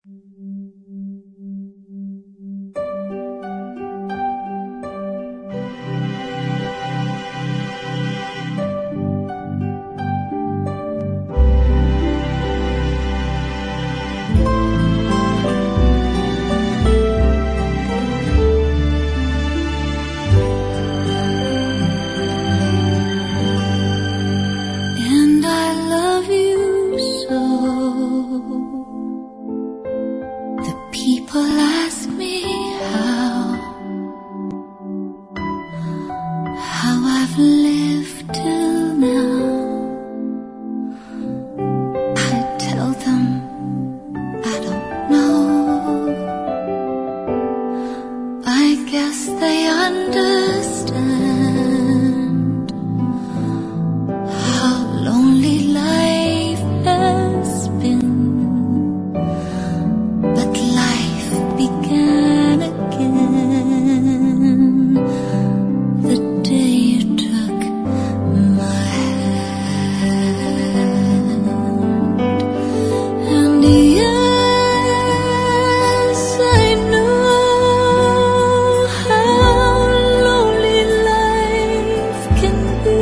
And I love you so. The people ask me how I've lived till now. I tell them I don't know. I guess they understand how lonely life has been. But life began again the day you took my hand. And yes, I know how lonely life can be.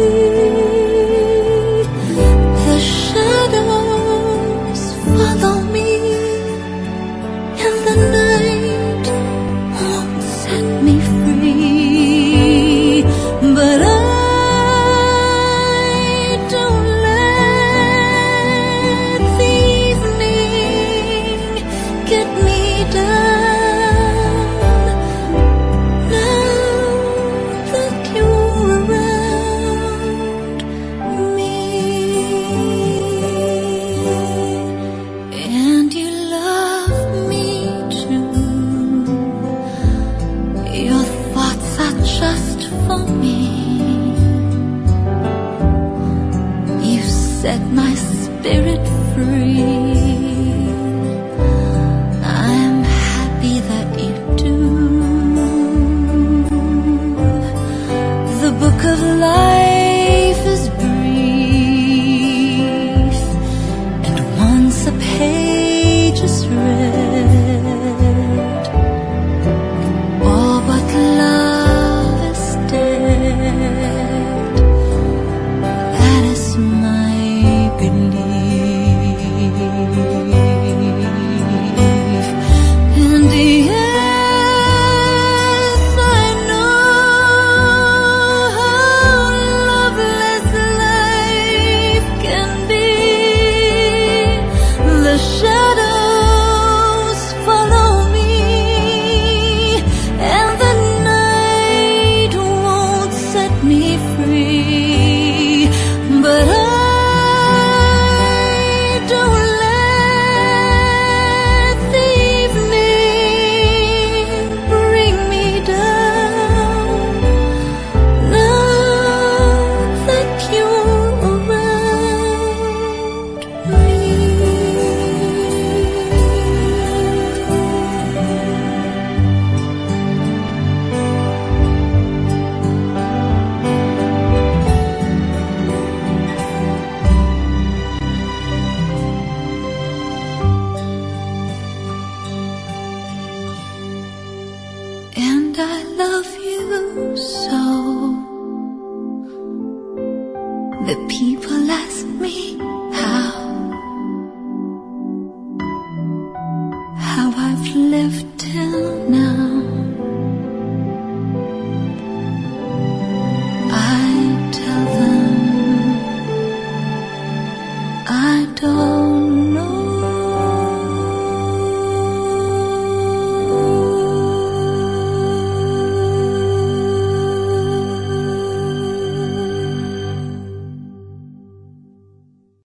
The shadows follow me, and the night won't set me free. But I don't let the evening get me down. Now that you're around me, and you love me too. Your thoughts are just for me. You set my spirit free. I'm happy that you do. The book of life is brief, and once a page is read, all but love is dead. That is my belief. And yes, I know how loveless life can be. The shadows follow me, and the night won't set me free. But I don't let the evening bring me down. Now that you're around me. And I love you so. The people ask me how I've lived till now. I tell them I don't